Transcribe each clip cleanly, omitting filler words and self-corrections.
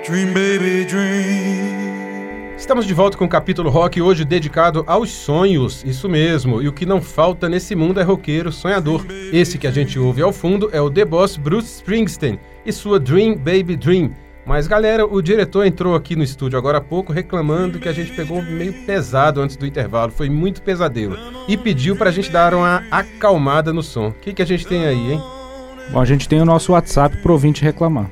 Dream, baby, dream. Estamos de volta com o capítulo rock, hoje dedicado aos sonhos, isso mesmo. E o que não falta nesse mundo é roqueiro sonhador. Esse que a gente ouve ao fundo é o The Boss Bruce Springsteen e sua Dream, Baby, Dream. Mas galera, o diretor entrou aqui no estúdio agora há pouco reclamando que a gente pegou meio pesado antes do intervalo, foi muito pesadelo. E pediu pra gente dar uma acalmada no som. O que a gente tem aí, hein? Bom, a gente tem o nosso WhatsApp pro ouvinte reclamar.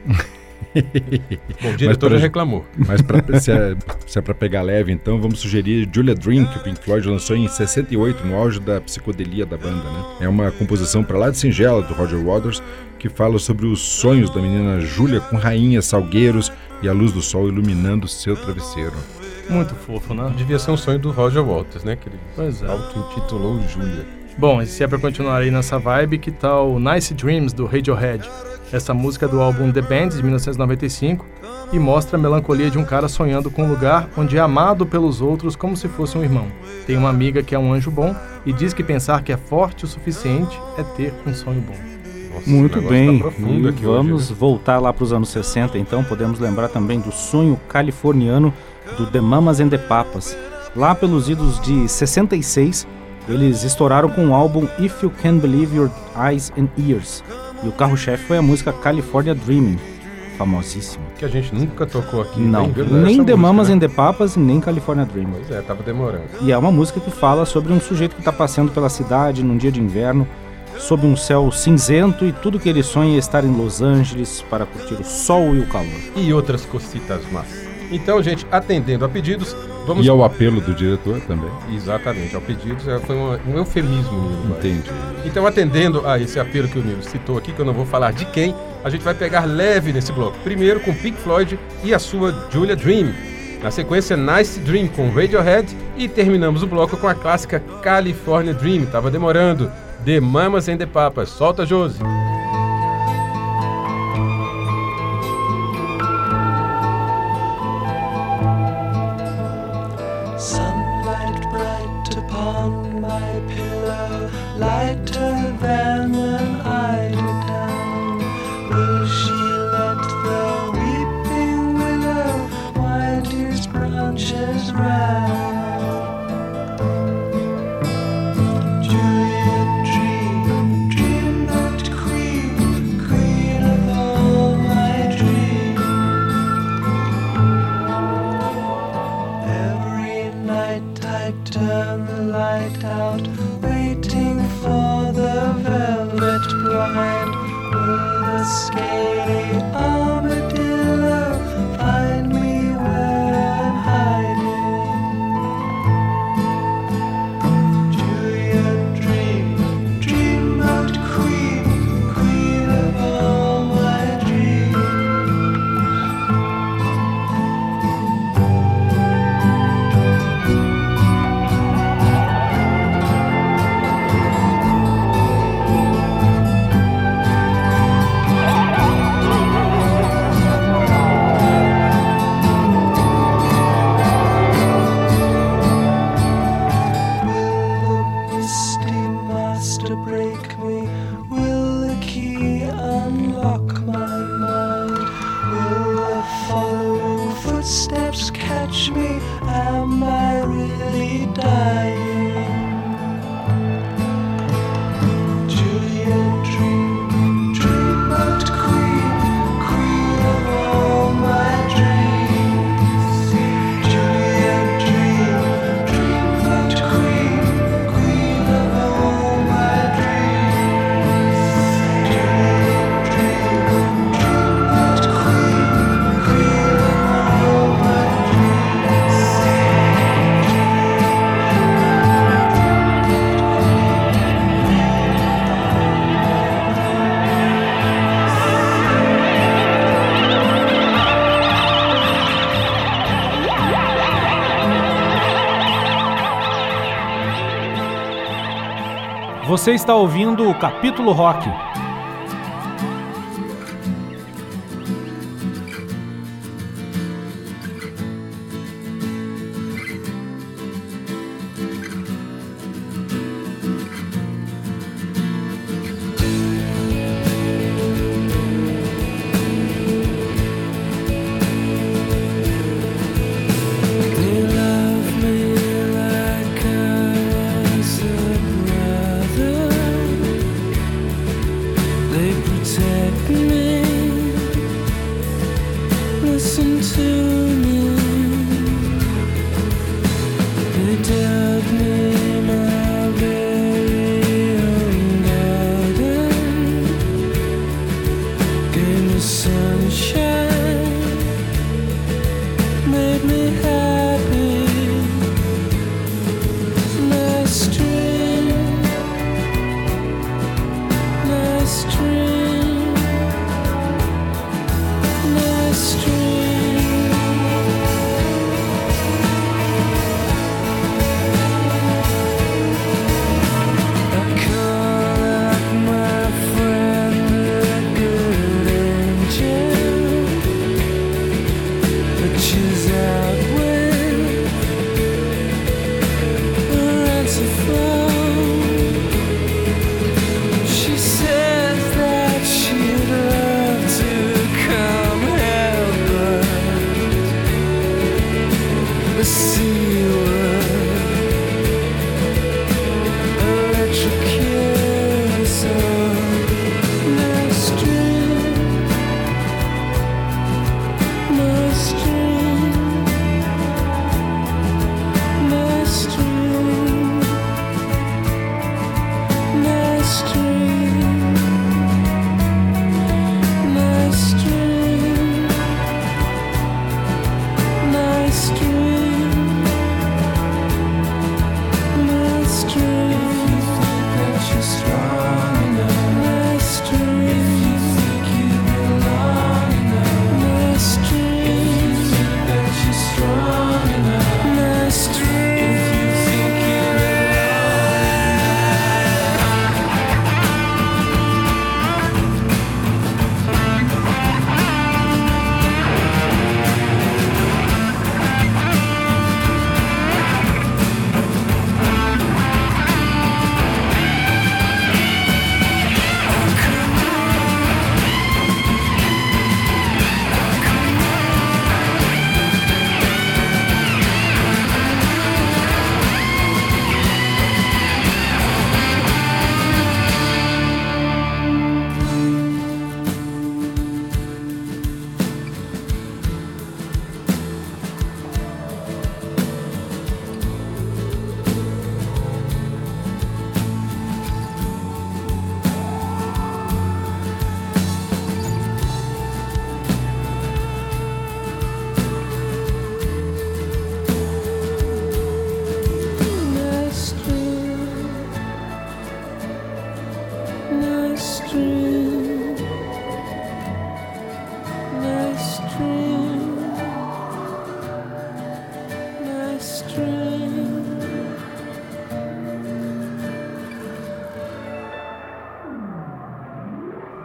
Bom, o diretor já reclamou. Mas se é pra pegar leve, então vamos sugerir Julia Dream, que o Pink Floyd lançou em 68, no auge da psicodelia da banda, né? É uma composição pra lá de singela do Roger Waters, que fala sobre os sonhos da menina Julia com rainhas, salgueiros e a luz do sol iluminando seu travesseiro. Muito fofo, né? Devia ser um sonho do Roger Waters, né? Que ele Pois é. auto-intitulou Julia. Bom, e se é pra continuar aí nessa vibe, que tal Nice Dreams, do Radiohead? Essa música é do álbum The Band, de 1995, e mostra a melancolia de um cara sonhando com um lugar onde é amado pelos outros como se fosse um irmão. Tem uma amiga que é um anjo bom e diz que pensar que é forte o suficiente é ter um sonho bom. Nossa, Muito bem, tá profundo aqui vamos hoje, né? voltar lá para os anos 60, então podemos lembrar também do sonho californiano do The Mamas and the Papas. Lá pelos idos de 66, eles estouraram com o álbum If You Can Believe Your Eyes and Ears, e o carro-chefe foi a música California Dreaming, famosíssima. Que a gente nunca tocou aqui. Não, nem nem essa The Mamas música, and the Papas, nem California Dreaming. Pois é, tava demorando. E é uma música que fala sobre um sujeito que está passeando pela cidade num dia de inverno, sob um céu cinzento, e tudo que ele sonha é estar em Los Angeles para curtir o sol e o calor. E outras cositas más. Então, gente, atendendo a pedidos, vamos... E ao apelo do diretor também. Exatamente, ao pedidos, foi um eufemismo, Nilo. Entendi. Então, atendendo a esse apelo que o Nilo citou aqui, que eu não vou falar de quem, a gente vai pegar leve nesse bloco. Primeiro com Pink Floyd e a sua Julia Dream. Na sequência, Nice Dream com Radiohead. E terminamos o bloco com a clássica California Dream. Tava demorando. The Mamas and the Papas. Solta, Josi. Sunlight bright upon my pillow, lighter than an eider down. Will she let the weeping willow wind his branches round? Julia, dream, dream that queen, queen of all my dreams. Every night I turn the light out, waiting for the velvet blind. Will the scaly armadillo find me where I'm hiding? Julia, dream, dream that queen, queen of all my dreams. Will the misty master break me? Will the key unlock my mind? Will the following footsteps catch me? Am I really dying? Julia, dream, dream that queen, queen of all my dreams. Julia, dream, dream that queen, queen of all my dreams. Julia, dream, dream that queen, queen of all my dreams. Você está ouvindo o Capítulo Rock.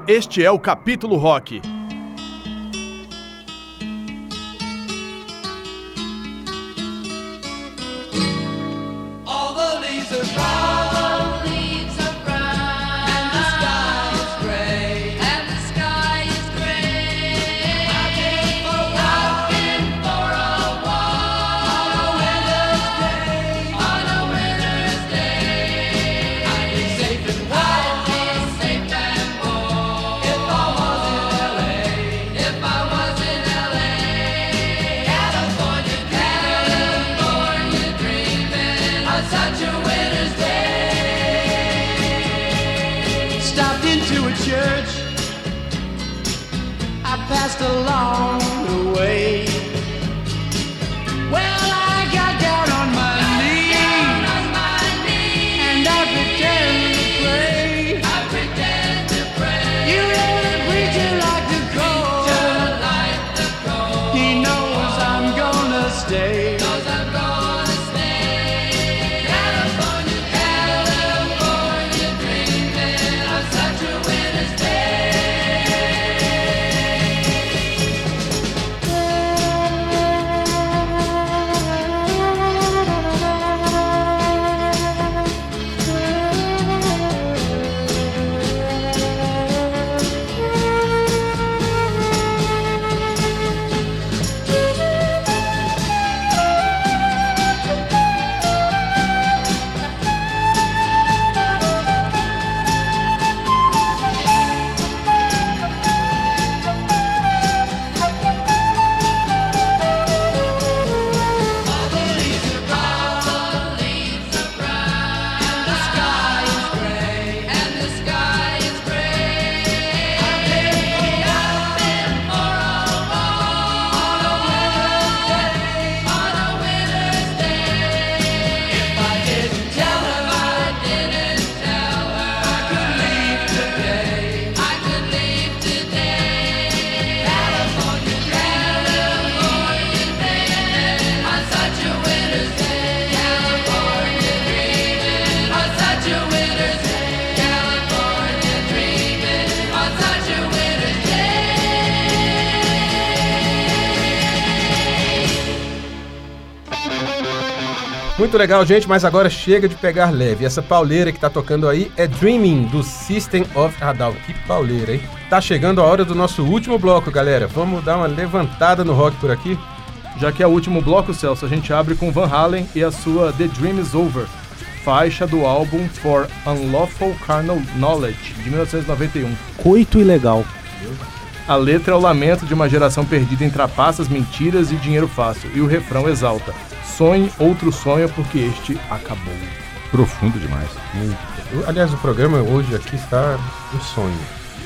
Este é o Capítulo Rock. All the leaves are brown. And the sky is gray. I've been for a walk on a winter's day. I'd be safe and warm if I was in LA. California dreaming on such a winter's day. Stopped into a church I passed along the way. Well, I got down on my knees and I pretend to pray. You know the preacher like the cold. He knows I'm gonna stay. California dreaming on such a winter's day. Muito legal, gente, mas agora chega de pegar leve. Essa pauleira que tá tocando aí é Dreaming, do System of a Down. Que pauleira, hein? Tá chegando a hora do nosso último bloco, galera. Vamos dar uma levantada no rock por aqui? Já que é o último bloco, Celso, a gente abre com Van Halen e a sua The Dream Is Over, faixa do álbum For Unlawful Carnal Knowledge, de 1991. Coito ilegal. A letra é o lamento de uma geração perdida em trapaças, mentiras e dinheiro fácil, e o refrão exalta: sonhe outro sonho porque este acabou. Profundo demais. Aliás, o programa hoje aqui está um sonho.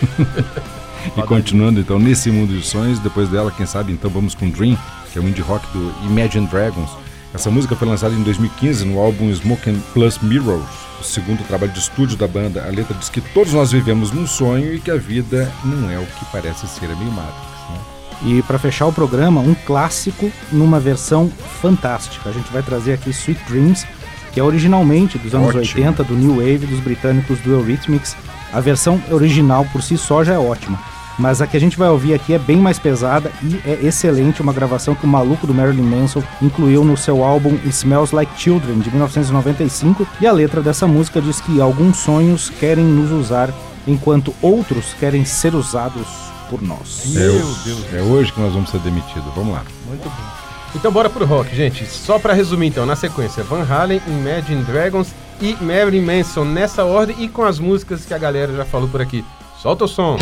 E continuando então nesse mundo de sonhos, depois dela, quem sabe, então vamos com Dream, que é o indie rock do Imagine Dragons. Essa música foi lançada em 2015 no álbum Smoke and Plus Mirrors, o segundo trabalho de estúdio da banda. A letra diz que todos nós vivemos num sonho e que a vida não é o que parece ser, é meio Matrix, né? E para fechar o programa, um clássico numa versão fantástica. A gente vai trazer aqui Sweet Dreams, que é originalmente dos anos 80, do New Wave, dos britânicos do Eurythmics. A versão original por si só já é ótima, mas a que a gente vai ouvir aqui é bem mais pesada e é excelente, uma gravação que o maluco do Marilyn Manson incluiu no seu álbum Smells Like Children, de 1995, e a letra dessa música diz que alguns sonhos querem nos usar, enquanto outros querem ser usados por nós. Meu Deus. É hoje que nós vamos ser demitidos, vamos lá. Muito bom. Então bora pro rock, gente. Só pra resumir então, na sequência, Van Halen, Imagine Dragons e Marilyn Manson nessa ordem e com as músicas que a galera já falou por aqui. Solta o som!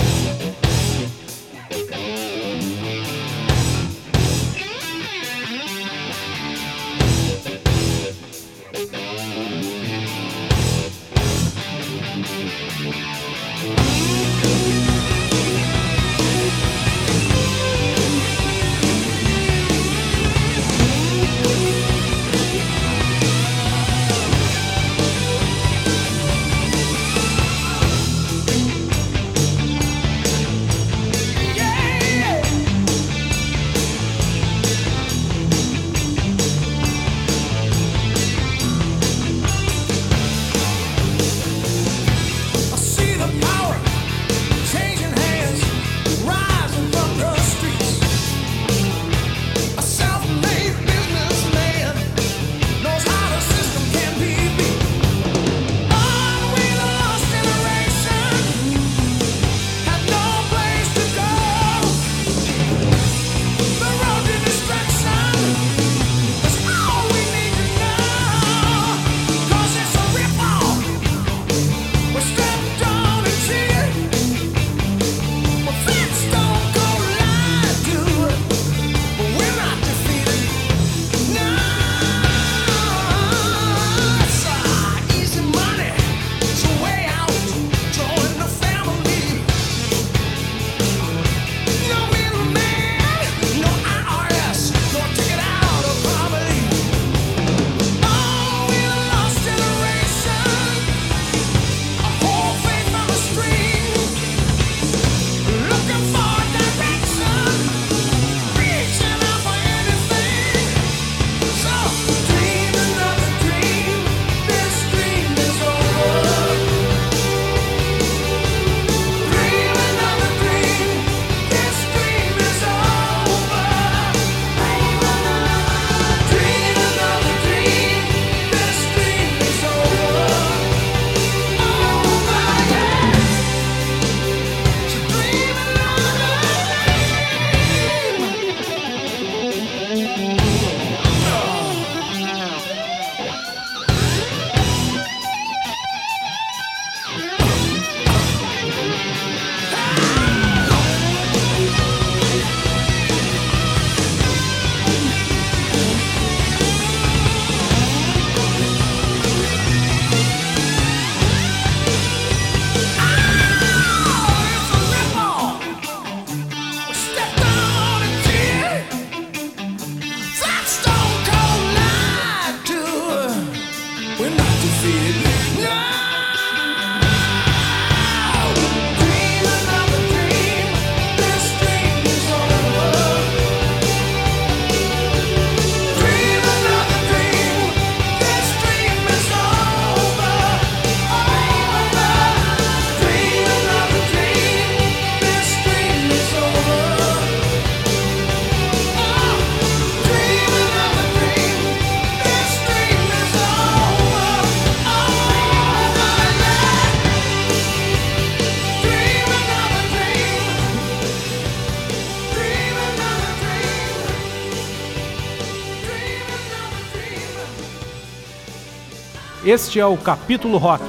Este é o Capítulo Rock.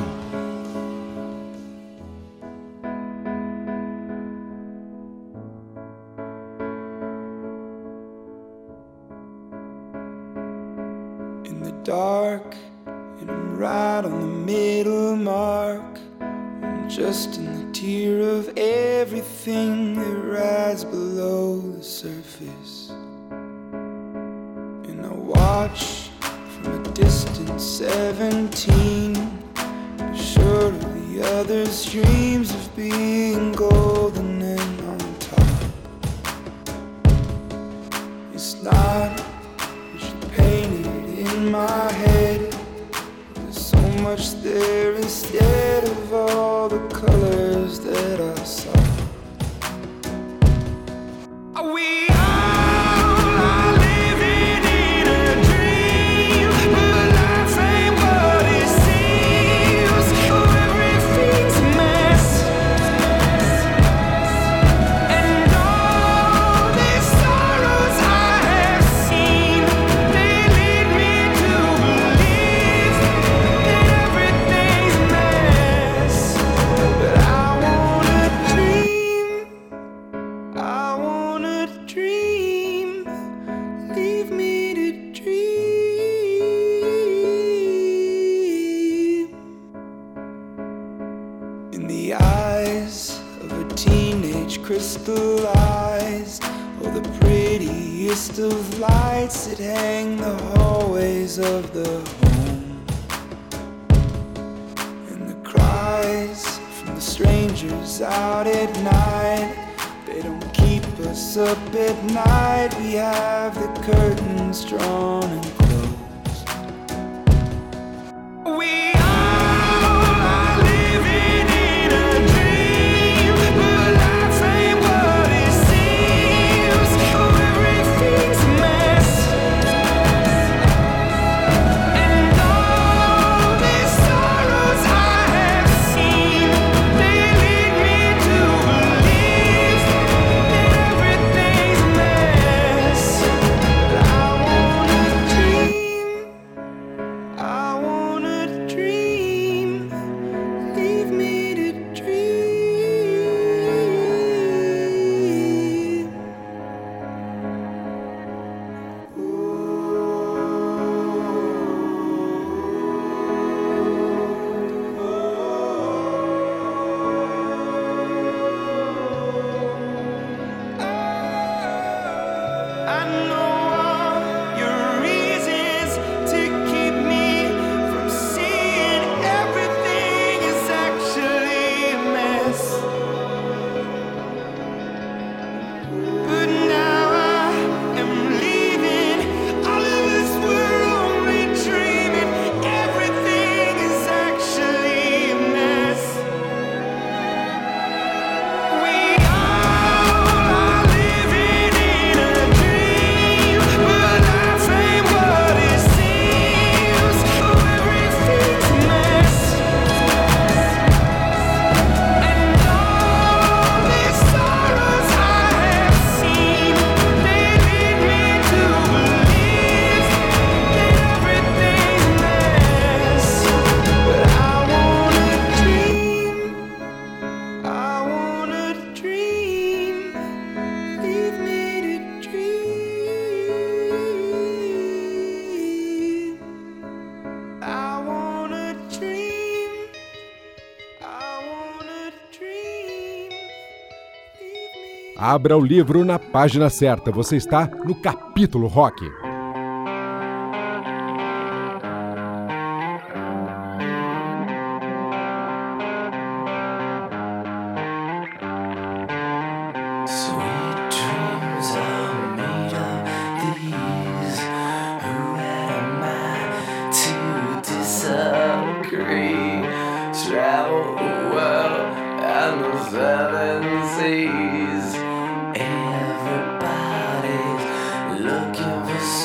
In the dark, and I'm right on the middle mark. I'm just in the tier of everything that rides below the surface. And I watch from a distant 17, sure of the others' dreams of being golden and on top. It's not what you painted in my head. There's so much there instead of all the colors that I saw. We all are living in a dream, but life ain't what it seems. Oh, everything's a mess, and all these sorrows I have seen, they lead me to believe that everything's a mess. But I wanna dream, I wanna dream, leave me to dream. In the eyes of a teenage crystallized, oh, the prettiest of lights that hang the hallways of the home. And the cries from the strangers out at night, they don't keep us up at night. We have the curtains drawn and closed. We all are living in a dream, but life ain't what it seems. Oh, everything's a mess, and all these sorrows I have seen, they lead me to believe that everything's a mess. But I wanna dream, I wanna dream, leave me to dream. I know all your reasons to keep me from seeing everything is actually a mess. But now I am leaving. All of us were only dreaming. Everything is actually a mess. We all are living in a dream, but life ain't what it seems. Oh, everything's a mess, and all these sorrows I have seen, they lead me to believe that everything's a mess. But I wanna dream, I wanna dream, leave me to dream. I wanna dream, I wanna dream, leave me. Abra o livro na página certa. Você está no Capítulo Rock. Sweet dreams are made of these. Who am I to disagree? Travel the world and the seven seas. Everybody's looking for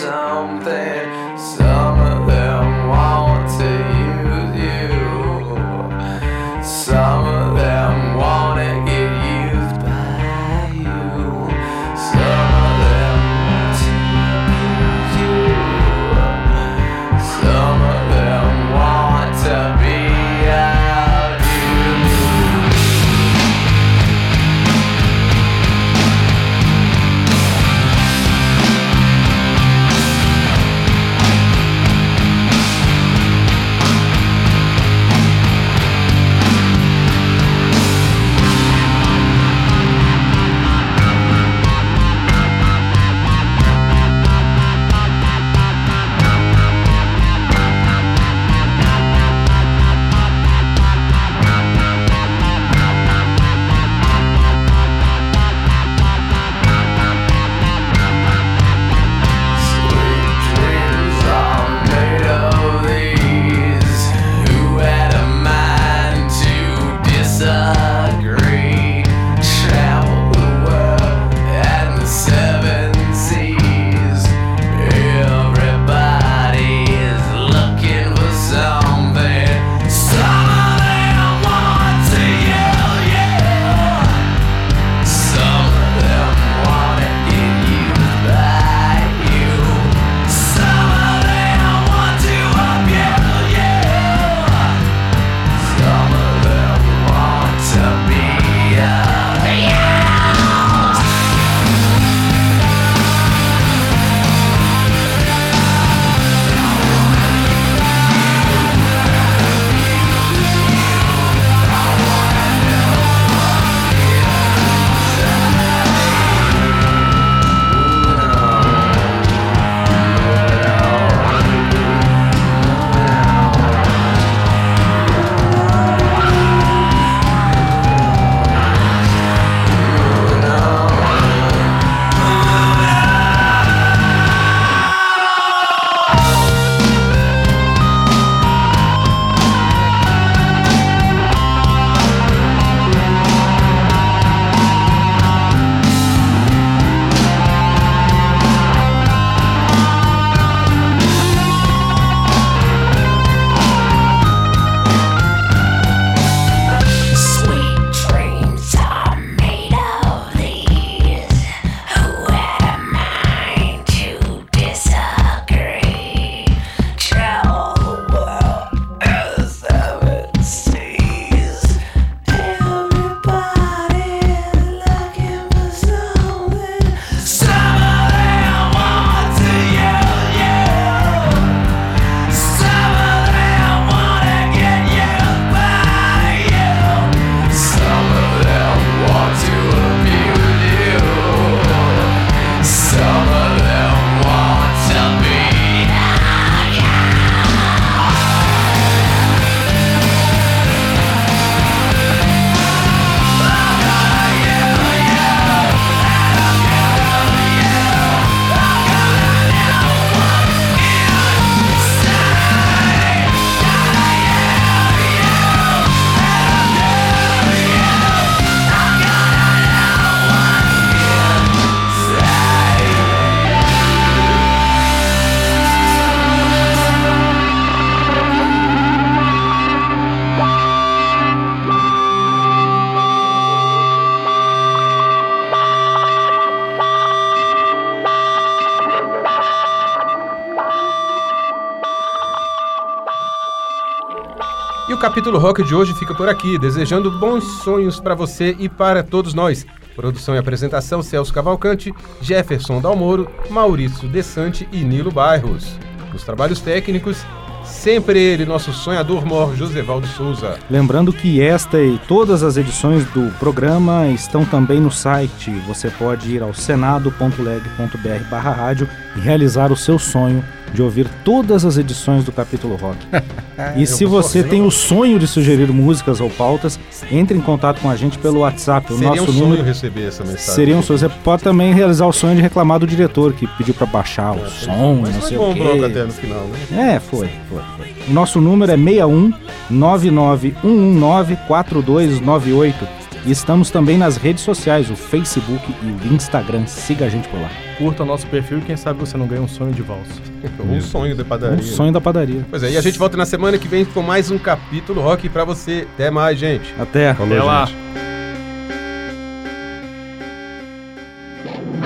o capítulo rock de hoje fica por aqui, desejando bons sonhos para você e para todos nós. Produção e apresentação Celso Cavalcante, Jefferson Dalmoro, Maurício Desante e Nilo Bairros. Nos trabalhos técnicos, sempre ele, nosso sonhador mor Josevaldo Souza. Lembrando que esta e todas as edições do programa estão também no site. Você pode ir ao senado.leg.br/rádio e realizar o seu sonho de ouvir todas as edições do Capítulo Rock. E se você tem o sonho de sugerir músicas ou pautas, entre em contato com a gente pelo WhatsApp. O Seria nosso um sonho número receber essa mensagem. seria um sonho. Você pode também realizar o sonho de reclamar do diretor que pediu para baixar o som, não sei o quê. Bronca até no final, né? Foi. O nosso número é 61 99119 4298. E estamos também nas redes sociais, o Facebook e o Instagram. Siga a gente por lá. Curta o nosso perfil e quem sabe você não ganha um sonho de valsa. Um sonho da padaria. Um sonho da padaria. Pois é, e a gente volta na semana que vem com mais um capítulo rock pra você. Até mais, gente. Até. Falou, Até lá. gente.